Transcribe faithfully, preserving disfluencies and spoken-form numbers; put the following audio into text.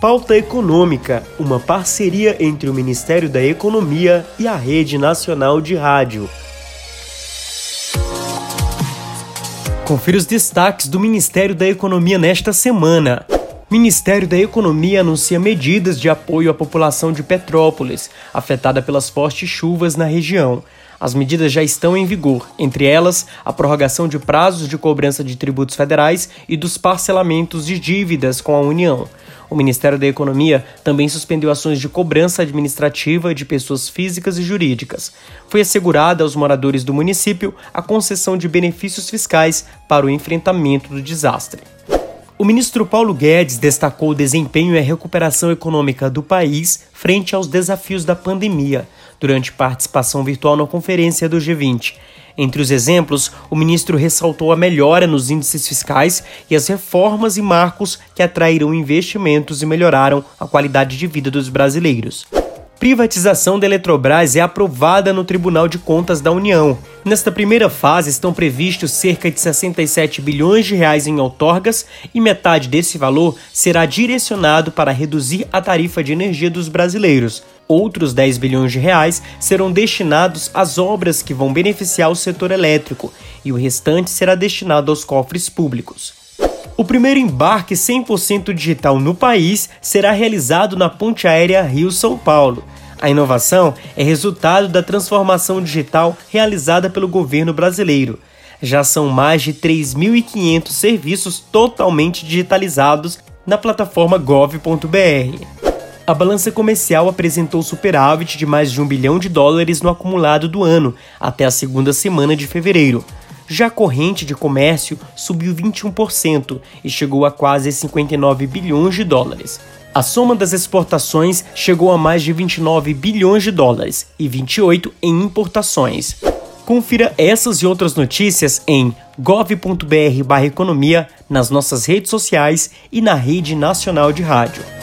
Pauta Econômica, uma parceria entre o Ministério da Economia e a Rede Nacional de Rádio. Confira os destaques do Ministério da Economia nesta semana. O Ministério da Economia anuncia medidas de apoio à população de Petrópolis, afetada pelas fortes chuvas na região. As medidas já estão em vigor, entre elas a prorrogação de prazos de cobrança de tributos federais e dos parcelamentos de dívidas com a União. O Ministério da Economia também suspendeu ações de cobrança administrativa de pessoas físicas e jurídicas. Foi assegurada aos moradores do município a concessão de benefícios fiscais para o enfrentamento do desastre. O ministro Paulo Guedes destacou o desempenho e a recuperação econômica do país frente aos desafios da pandemia, durante participação virtual na conferência do G vinte. Entre os exemplos, o ministro ressaltou a melhora nos índices fiscais e as reformas e marcos que atraíram investimentos e melhoraram a qualidade de vida dos brasileiros. Privatização da Eletrobras é aprovada no Tribunal de Contas da União. Nesta primeira fase estão previstos cerca de sessenta e sete bilhões de reais em outorgas e metade desse valor será direcionado para reduzir a tarifa de energia dos brasileiros. Outros dez bilhões de reais serão destinados às obras que vão beneficiar o setor elétrico e o restante será destinado aos cofres públicos. O primeiro embarque cem por cento digital no país será realizado na Ponte Aérea Rio-São Paulo. A inovação é resultado da transformação digital realizada pelo governo brasileiro. Já são mais de três mil e quinhentos serviços totalmente digitalizados na plataforma gov ponto br. A balança comercial apresentou superávit de mais de um bilhão de dólares no acumulado do ano, até a segunda semana de fevereiro. Já a corrente de comércio subiu vinte e um por cento e chegou a quase cinquenta e nove bilhões de dólares. A soma das exportações chegou a mais de vinte e nove bilhões de dólares e vinte e oito em importações. Confira essas e outras notícias em gov ponto br barra economia, nas nossas redes sociais e na Rede Nacional de Rádio.